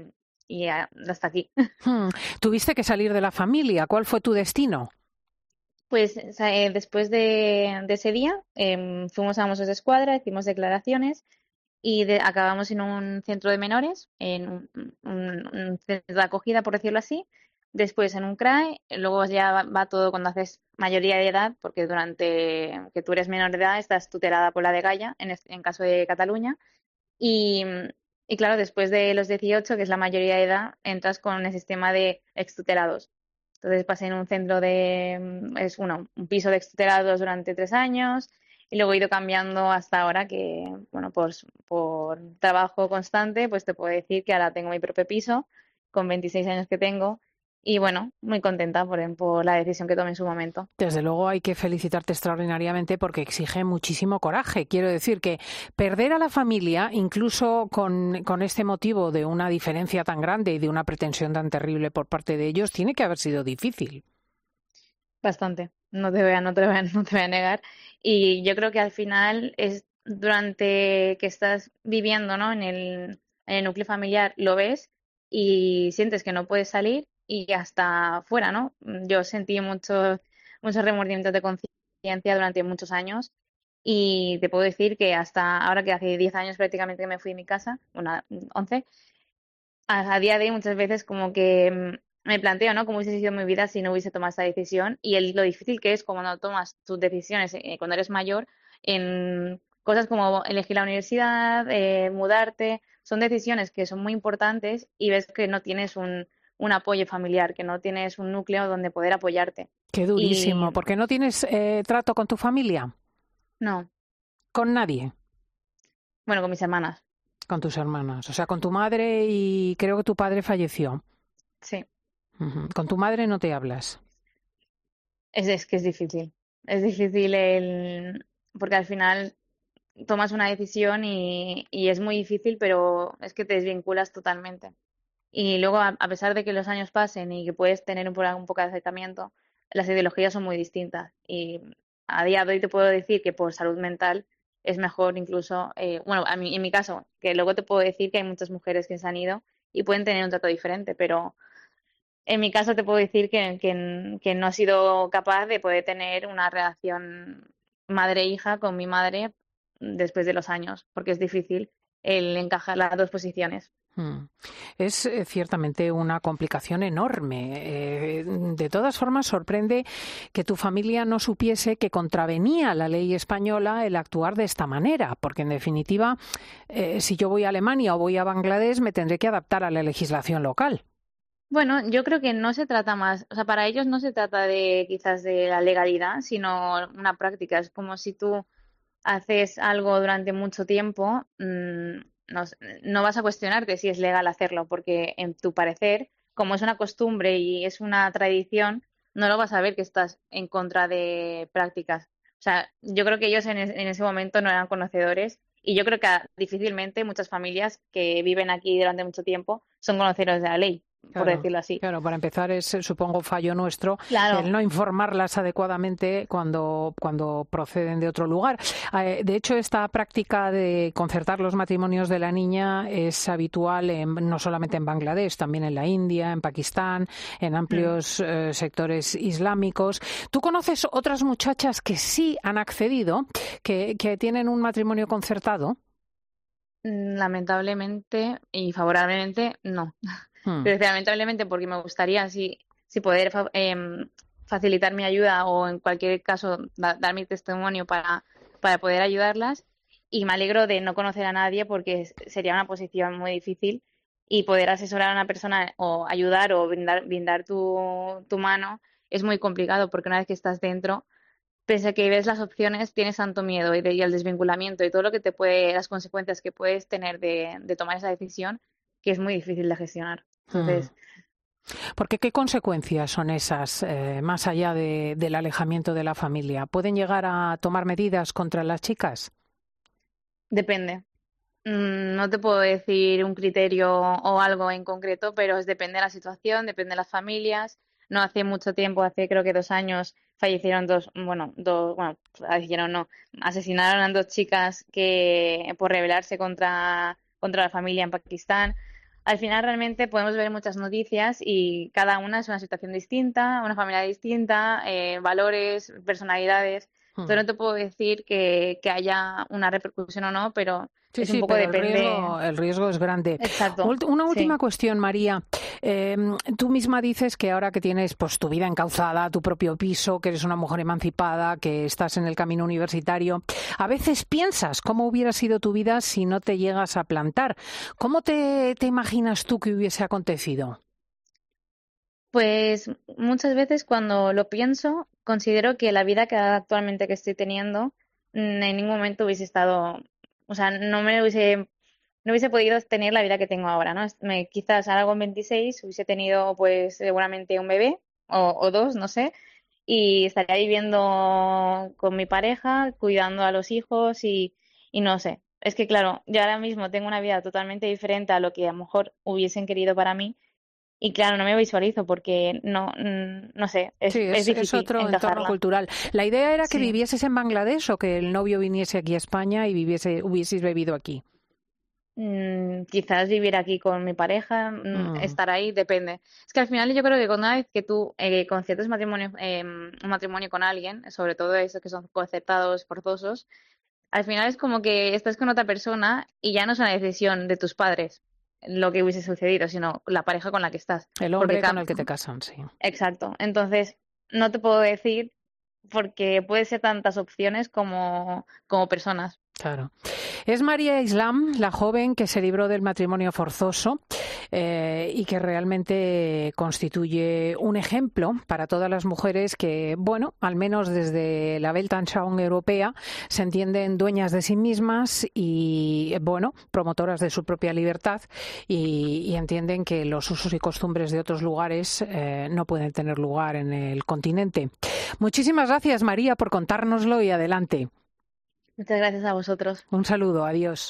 S29: hasta aquí.
S1: Tuviste que salir de la familia. ¿Cuál fue tu destino?
S29: Pues después de ese día fuimos a Mossos d'Esquadra, hicimos declaraciones y acabamos en un centro de menores, en un centro de acogida, por decirlo así. Después en un CRAE, luego ya va todo cuando haces mayoría de edad, porque durante que tú eres menor de edad estás tutelada por la dgaia, en caso de Cataluña. Y claro, después de los 18, que es la mayoría de edad, entras con el sistema de extutelados. Entonces pasé en un centro un piso de extutelados durante 3 años y luego he ido cambiando hasta ahora que, bueno, por trabajo constante, pues te puedo decir que ahora tengo mi propio piso con 26 años que tengo. Y bueno, muy contenta por la decisión que tomé en su momento.
S1: Desde luego hay que felicitarte extraordinariamente porque exige muchísimo coraje. Quiero decir que perder a la familia, incluso con este motivo de una diferencia tan grande y de una pretensión tan terrible por parte de ellos, tiene que haber sido difícil.
S29: Bastante, no te voy a negar. Y yo creo que al final es durante que estás viviendo, ¿no? en el núcleo familiar, lo ves y sientes que no puedes salir. Y hasta fuera, ¿no? Yo sentí muchos remordimientos de conciencia durante muchos años y te puedo decir que hasta ahora, que hace 10 años prácticamente que me fui de mi casa, 11, a día de hoy muchas veces como que me planteo, ¿no? Cómo hubiese sido mi vida si no hubiese tomado esta decisión y lo difícil que es cuando tomas tus decisiones cuando eres mayor en cosas como elegir la universidad, mudarte, son decisiones que son muy importantes y ves que no tienes un apoyo familiar, que no tienes un núcleo donde poder apoyarte.
S1: Qué durísimo, porque no tienes trato con tu familia.
S29: No,
S1: ¿Con nadie?
S29: Bueno, con mis hermanas.
S1: Con tus hermanas. O sea, con tu madre y creo que tu padre falleció.
S29: Sí.
S1: Uh-huh. ¿Con tu madre no te hablas?
S29: Es que es difícil. Es difícil porque al final tomas una decisión y es muy difícil, pero es que te desvinculas totalmente. Y luego, a pesar de que los años pasen y que puedes tener un poco de acercamiento, las ideologías son muy distintas. Y a día de hoy te puedo decir que por salud mental es mejor incluso, en mi caso, que luego te puedo decir que hay muchas mujeres que se han ido y pueden tener un trato diferente, pero en mi caso te puedo decir que no he sido capaz de poder tener una relación madre-hija con mi madre después de los años, porque es difícil el encajar las dos posiciones.
S1: Es ciertamente una complicación enorme. De todas formas, sorprende que tu familia no supiese que contravenía la ley española el actuar de esta manera, porque en definitiva, si yo voy a Alemania o voy a Bangladesh, me tendré que adaptar a la legislación local.
S29: Bueno, yo creo que no se trata más, o sea, para ellos no se trata de quizás de la legalidad, sino una práctica. Es como si tú haces algo durante mucho tiempo, no vas a cuestionarte si es legal hacerlo, porque en tu parecer, como es una costumbre y es una tradición, no lo vas a ver que estás en contra de prácticas. O sea, yo creo que ellos en ese momento no eran conocedores y yo creo que difícilmente muchas familias que viven aquí durante mucho tiempo son conocedores de la ley. Por decirlo así.
S1: Claro, para empezar es, supongo, fallo nuestro
S29: el
S1: no informarlas adecuadamente cuando proceden de otro lugar. De hecho, esta práctica de concertar los matrimonios de la niña es habitual no solamente en Bangladesh, también en la India, en Pakistán, en amplios sectores islámicos. ¿Tú conoces otras muchachas que sí han accedido, que tienen un matrimonio concertado?
S29: Lamentablemente y favorablemente, no. Pero lamentablemente porque me gustaría si poder facilitar mi ayuda o en cualquier caso dar mi testimonio para poder ayudarlas, y me alegro de no conocer a nadie porque sería una posición muy difícil y poder asesorar a una persona o ayudar o brindar tu mano es muy complicado porque una vez que estás dentro, pese a que ves las opciones, tienes tanto miedo y el desvinculamiento y todo lo que las consecuencias que puedes tener de tomar esa decisión, que es muy difícil de gestionar. Entonces,
S1: porque ¿qué consecuencias son esas, más allá del alejamiento de la familia? ¿Pueden llegar a tomar medidas contra las chicas?
S29: Depende. No te puedo decir un criterio o algo en concreto, pero depende de la situación, depende de las familias. No hace mucho tiempo, hace creo que 2 años, fallecieron asesinaron a 2 chicas que por rebelarse contra la familia en Pakistán. Al final realmente podemos ver muchas noticias y cada una es una situación distinta, una familia distinta, valores, personalidades. Entonces no te puedo decir que haya una repercusión o no, pero es un poco depende.
S1: El riesgo es grande.
S29: Exacto.
S1: Una última cuestión, María. Tú misma dices que ahora que tienes pues tu vida encauzada, tu propio piso, que eres una mujer emancipada, que estás en el camino universitario, a veces piensas cómo hubiera sido tu vida si no te llegas a plantar. ¿Cómo te imaginas tú que hubiese acontecido?
S29: Pues muchas veces cuando lo pienso, considero que la vida que actualmente que estoy teniendo en ningún momento hubiese estado, o sea, no hubiese podido tener la vida que tengo ahora, ¿no? Quizás ahora con 26 hubiese tenido pues seguramente un bebé o 2, no sé, y estaría viviendo con mi pareja, cuidando a los hijos y no sé. Es que claro, yo ahora mismo tengo una vida totalmente diferente a lo que a lo mejor hubiesen querido para mí. Y claro, no me visualizo porque no sé, es difícil.
S1: Es otro entorno cultural. ¿La idea era que vivieses en Bangladesh o que el novio viniese aquí a España y hubieses vivido aquí?
S29: Quizás vivir aquí con mi pareja, estar ahí, depende. Es que al final yo creo que una vez que tú conciertas un matrimonio con alguien, sobre todo esos que son concertados, forzosos, al final es como que estás con otra persona y ya no es una decisión de tus padres lo que hubiese sucedido, sino la pareja con la que estás.
S1: El hombre con el que te casan, sí.
S29: Exacto. Entonces, no te puedo decir porque puede ser tantas opciones como personas.
S1: Claro. Es María Islam, la joven que se libró del matrimonio forzoso y que realmente constituye un ejemplo para todas las mujeres que, bueno, al menos desde la Weltanschauung europea, se entienden dueñas de sí mismas y, bueno, promotoras de su propia libertad y entienden que los usos y costumbres de otros lugares no pueden tener lugar en el continente. Muchísimas gracias, María, por contárnoslo y adelante.
S29: Muchas gracias a vosotros.
S1: Un saludo, adiós.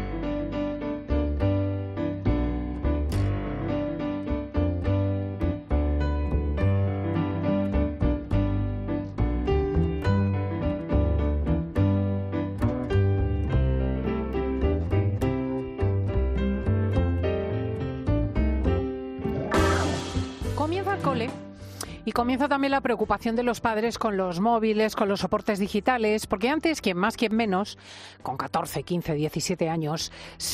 S1: Comienza el cole. Y comienza también la preocupación de los padres con los móviles, con los soportes digitales, porque antes, quien más, quien menos, con 14, 15, 17 años,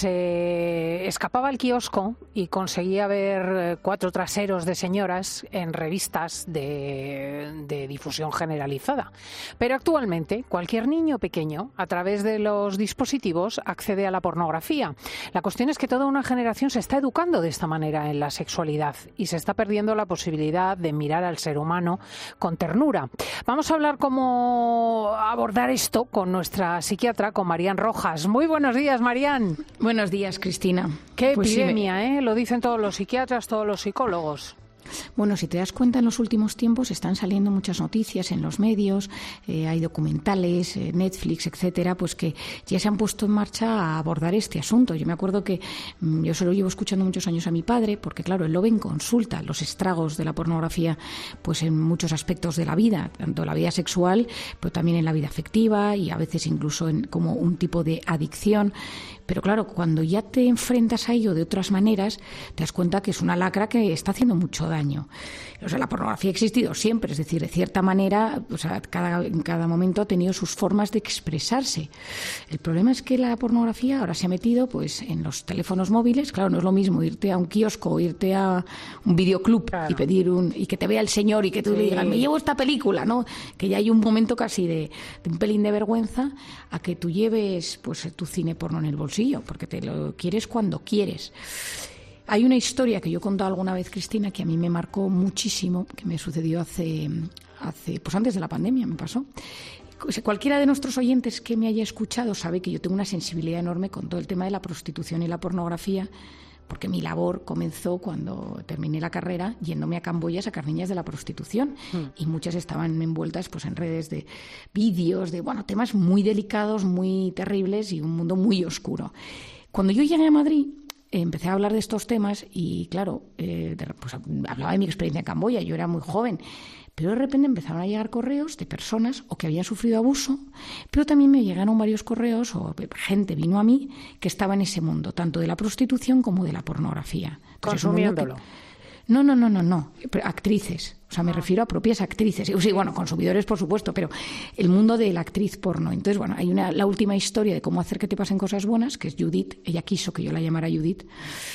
S1: se escapaba al kiosco y conseguía ver 4 traseros de señoras en revistas de difusión generalizada. Pero actualmente, cualquier niño pequeño, a través de los dispositivos, accede a la pornografía. La cuestión es que toda una generación se está educando de esta manera en la sexualidad y se está perdiendo la posibilidad de mirar al ser humano con ternura. Vamos a hablar cómo abordar esto con nuestra psiquiatra, con Marian Rojas. Muy buenos días, Marian.
S5: Buenos días, Cristina.
S1: Qué epidemia, Lo dicen todos los psiquiatras, todos los psicólogos.
S5: Bueno, si te das cuenta, en los últimos tiempos están saliendo muchas noticias en los medios, hay documentales, Netflix, etcétera, pues que ya se han puesto en marcha a abordar este asunto. Yo me acuerdo que yo se lo llevo escuchando muchos años a mi padre, porque claro, él lo ve en consulta, los estragos de la pornografía, pues en muchos aspectos de la vida, tanto en la vida sexual, pero también en la vida afectiva y a veces incluso como un tipo de adicción. Pero claro, cuando ya te enfrentas a ello de otras maneras, te das cuenta que es una lacra que está haciendo mucho daño. O sea, la pornografía ha existido siempre, es decir, de cierta manera, o sea, en cada momento ha tenido sus formas de expresarse. El problema es que la pornografía ahora se ha metido pues en los teléfonos móviles. Claro, no es lo mismo irte a un kiosco o irte a un videoclub, claro, y pedir y que te vea el señor y que tú le digas, me llevo esta película, ¿no? Que ya hay un momento casi de un pelín de vergüenza a que tú lleves pues tu cine porno en el bolsillo, porque te lo quieres cuando quieres. Hay una historia que yo he contado alguna vez, Cristina, que a mí me marcó muchísimo, que me sucedió pues antes de la pandemia me pasó. Cualquiera de nuestros oyentes que me haya escuchado sabe que yo tengo una sensibilidad enorme con todo el tema de la prostitución y la pornografía, porque mi labor comenzó cuando terminé la carrera yéndome a Camboya a sacar niñas de la prostitución y muchas estaban envueltas pues en redes de vídeos, de temas muy delicados, muy terribles y un mundo muy oscuro. Cuando yo llegué a Madrid empecé a hablar de estos temas y claro, pues hablaba de mi experiencia en Camboya, yo era muy joven. Pero de repente empezaron a llegar correos de personas o que habían sufrido abuso, pero también me llegaron varios correos o gente vino a mí que estaba en ese mundo, tanto de la prostitución como de la pornografía.
S1: Consumiéndolo.
S5: No. Actrices. O sea, me refiero a propias actrices. Sí, consumidores, por supuesto, pero el mundo de la actriz porno. Entonces, hay la última historia de cómo hacer que te pasen cosas buenas, que es Judith. Ella quiso que yo la llamara Judith.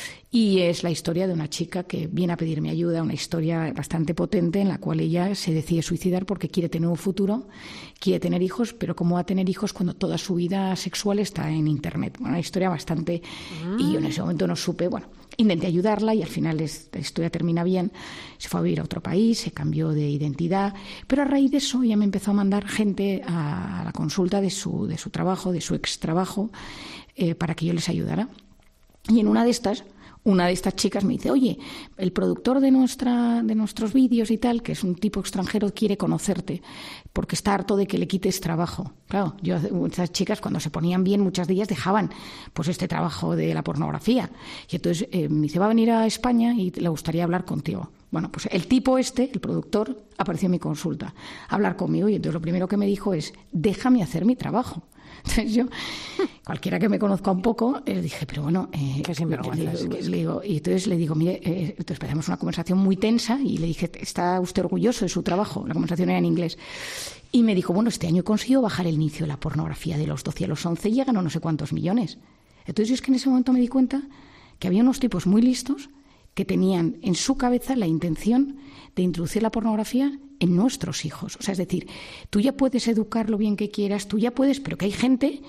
S5: Y es la historia de una chica que viene a pedirme ayuda, una historia bastante potente en la cual ella se decide suicidar porque quiere tener un futuro, quiere tener hijos, pero ¿cómo va a tener hijos cuando toda su vida sexual está en Internet? Una historia bastante... Y yo en ese momento no supe, intenté ayudarla y al final la historia termina bien. Se fue a vivir a otro país, se cambió de identidad, pero a raíz de eso ya me empezó a mandar gente a la consulta de su trabajo, de su ex trabajo, para que yo les ayudara. Y en una de estas chicas me dice, oye, el productor de nuestros vídeos y tal, que es un tipo extranjero, quiere conocerte porque está harto de que le quites trabajo. Claro, estas chicas cuando se ponían bien, muchas de ellas dejaban pues este trabajo de la pornografía. Y entonces me dice, va a venir a España y le gustaría hablar contigo. Bueno, pues el tipo el productor, apareció en mi consulta a hablar conmigo y entonces lo primero que me dijo es, déjame hacer mi trabajo. Entonces yo, cualquiera que me conozca un poco, dije, pero bueno...
S1: Qué sinvergüenza es.
S5: Y entonces le digo, mire, entonces empezamos una conversación muy tensa y le dije, ¿está usted orgulloso de su trabajo? La conversación era en inglés. Y me dijo, este año he conseguido bajar el inicio de la pornografía de los 12 a los 11 y ya ganó no sé cuántos millones. Entonces es que en ese momento me di cuenta que había unos tipos muy listos que tenían en su cabeza la intención de introducir la pornografía en nuestros hijos. O sea, es decir, tú ya puedes educar lo bien que quieras, tú ya puedes, pero que hay gente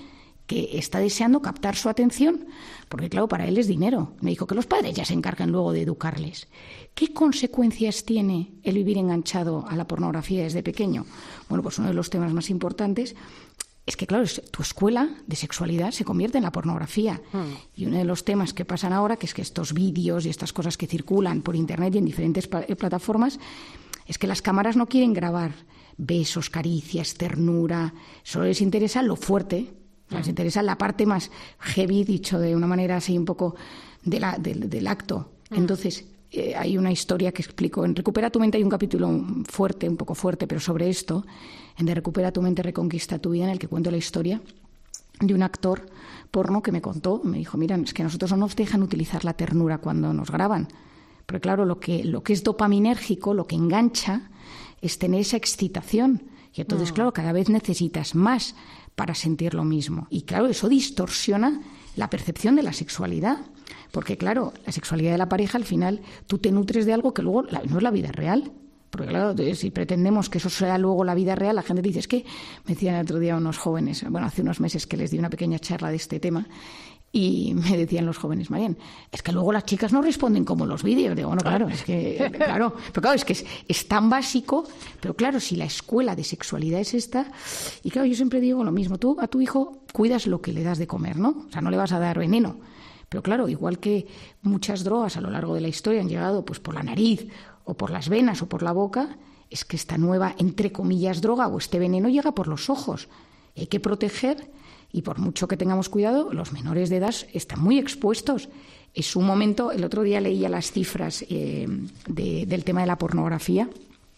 S5: que está deseando captar su atención, porque claro, para él es dinero. Me dijo que los padres ya se encargan luego de educarles. ¿Qué consecuencias tiene el vivir enganchado a la pornografía desde pequeño? Bueno, pues uno de los temas más importantes es que, claro, tu escuela de sexualidad se convierte en la pornografía. Y uno de los temas que pasan ahora, que es que estos vídeos y estas cosas que circulan por Internet y en diferentes plataformas, es que las cámaras no quieren grabar besos, caricias, ternura. Solo les interesa lo fuerte. O sea, les interesa la parte más heavy, dicho de una manera así un poco del acto. Entonces, hay una historia que explico. En Recupera tu mente hay un capítulo fuerte, un poco fuerte, pero sobre esto, en de Recupera tu mente, reconquista tu vida, en el que cuento la historia de un actor porno que me contó, me dijo, mira, es que a nosotros no nos dejan utilizar la ternura cuando nos graban. Pero claro, lo que es dopaminérgico, lo que engancha, es tener esa excitación. Y entonces, claro, cada vez necesitas más para sentir lo mismo. Y claro, eso distorsiona la percepción de la sexualidad. Porque claro, la sexualidad de la pareja, al final, tú te nutres de algo que luego no es la vida real. Porque claro, si pretendemos que eso sea luego la vida real, la gente dice, es que me decían el otro día unos jóvenes, bueno, hace unos meses que les di una pequeña charla de este tema, y me decían los jóvenes, Marian, es que luego las chicas no responden como los vídeos. Digo, bueno, claro, es que, claro, pero claro, es que es tan básico, pero claro, si la escuela de sexualidad es esta, y claro, yo siempre digo lo mismo, tú a tu hijo cuidas lo que le das de comer, ¿no? O sea, no le vas a dar veneno. Pero claro, igual que muchas drogas a lo largo de la historia han llegado pues por la nariz o por las venas o por la boca, es que esta nueva, entre comillas, droga o este veneno llega por los ojos. Hay que proteger y por mucho que tengamos cuidado, los menores de edad están muy expuestos. Es un momento, el otro día leía las cifras del tema de la pornografía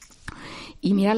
S5: y mira,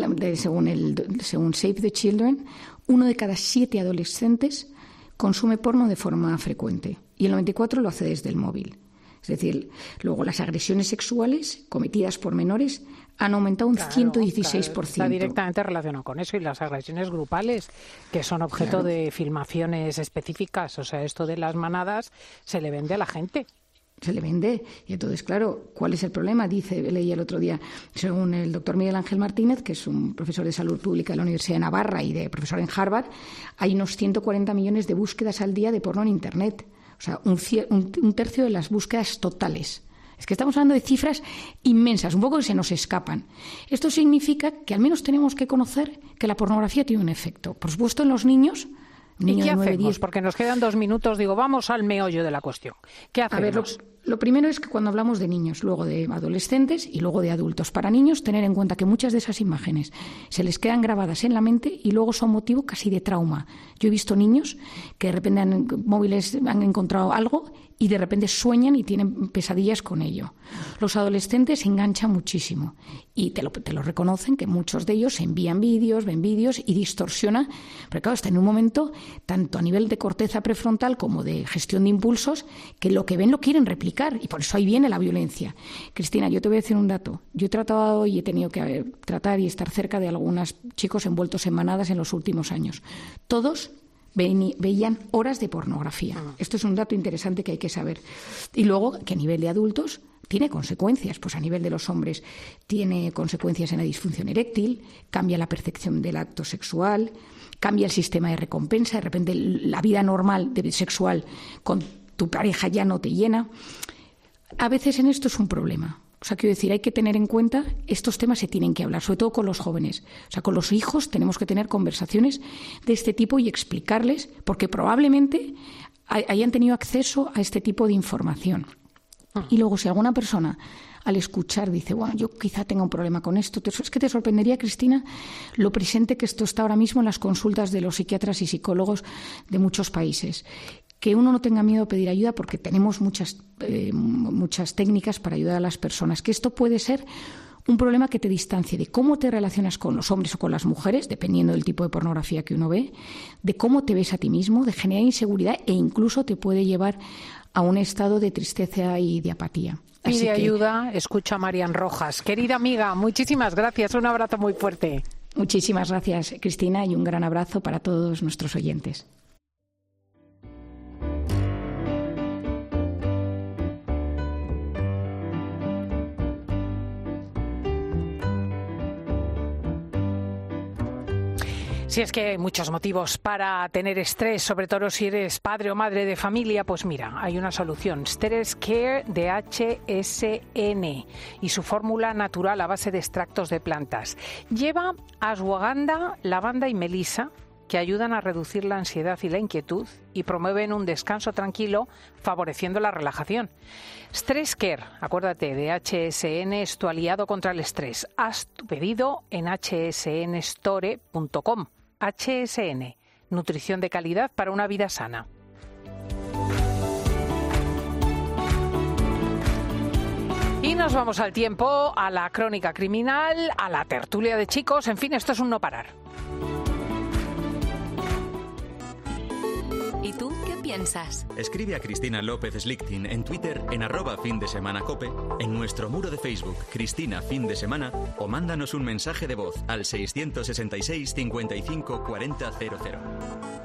S5: según Save the Children, 1 de cada 7 adolescentes consume porno de forma frecuente y el 94% lo hace desde el móvil. Es decir, luego las agresiones sexuales cometidas por menores han aumentado un 116%.
S1: Claro, está directamente relacionado con eso, y las agresiones grupales, que son objeto de filmaciones específicas. O sea, esto de las manadas se le vende a la gente.
S5: Se le vende. Y entonces, claro, ¿cuál es el problema? Leí el otro día, según el doctor Miguel Ángel Martínez, que es un profesor de salud pública de la Universidad de Navarra y de profesor en Harvard, hay unos 140 millones de búsquedas al día de porno en Internet. O sea, un tercio de las búsquedas totales. Es que estamos hablando de cifras inmensas, un poco que se nos escapan. Esto significa que al menos tenemos que conocer que la pornografía tiene un efecto. Por supuesto, en los niños.
S1: ¿Y qué hacemos? Porque nos quedan 2 minutos. Digo, vamos al meollo de la cuestión. ¿Qué hacemos?
S5: A ver, lo primero es que cuando hablamos de niños, luego de adolescentes y luego de adultos, para niños, tener en cuenta que muchas de esas imágenes se les quedan grabadas en la mente y luego son motivo casi de trauma. Yo he visto niños que de repente móviles han encontrado algo y de repente sueñan y tienen pesadillas con ello. Los adolescentes se enganchan muchísimo y te lo reconocen, que muchos de ellos envían vídeos, ven vídeos y distorsiona, porque claro, está en un momento tanto a nivel de corteza prefrontal como de gestión de impulsos, que lo que ven lo quieren replicar y por eso ahí viene la violencia. Cristina, yo te voy a decir un dato. Yo he tratado y he tenido que tratar y estar cerca de algunos chicos envueltos en manadas en los últimos años. Todos veían horas de pornografía. Esto es un dato interesante que hay que saber. Y luego, que a nivel de adultos tiene consecuencias. Pues a nivel de los hombres tiene consecuencias en la disfunción eréctil, cambia la percepción del acto sexual, cambia el sistema de recompensa. De repente la vida normal sexual con tu pareja ya no te llena. A veces en esto es un problema. O sea, quiero decir, hay que tener en cuenta, estos temas se tienen que hablar, sobre todo con los jóvenes. O sea, con los hijos tenemos que tener conversaciones de este tipo y explicarles, porque probablemente hayan tenido acceso a este tipo de información. Y luego, si alguna persona al escuchar dice, bueno, yo quizá tenga un problema con esto, es que te sorprendería, Cristina, lo presente que esto está ahora mismo en las consultas de los psiquiatras y psicólogos de muchos países. Que uno no tenga miedo a pedir ayuda, porque tenemos muchas técnicas para ayudar a las personas. Que esto puede ser un problema que te distancie de cómo te relacionas con los hombres o con las mujeres, dependiendo del tipo de pornografía que uno ve, de cómo te ves a ti mismo, de generar inseguridad e incluso te puede llevar a un estado de tristeza y de apatía.
S1: Pide ayuda, escucha a Marian Rojas. Querida amiga, muchísimas gracias. Un abrazo muy fuerte.
S5: Muchísimas gracias, Cristina, y un gran abrazo para todos nuestros oyentes.
S1: Si es que hay muchos motivos para tener estrés, sobre todo si eres padre o madre de familia, pues mira, hay una solución. Stress Care de HSN y su fórmula natural a base de extractos de plantas. Lleva ashwagandha, lavanda y melisa, que ayudan a reducir la ansiedad y la inquietud y promueven un descanso tranquilo, favoreciendo la relajación. Stress Care, acuérdate, de HSN es tu aliado contra el estrés. Haz tu pedido en hsnstore.com. HSN, nutrición de calidad para una vida sana. Y nos vamos al tiempo, a la crónica criminal, a la tertulia de chicos, en fin, esto es un no parar.
S3: ¿Y tú qué piensas?
S2: Escribe a Cristina López Slichting en Twitter en @findesemanacope, en nuestro muro de Facebook Cristina Fin de Semana, o mándanos un mensaje de voz al 666 55 40 00.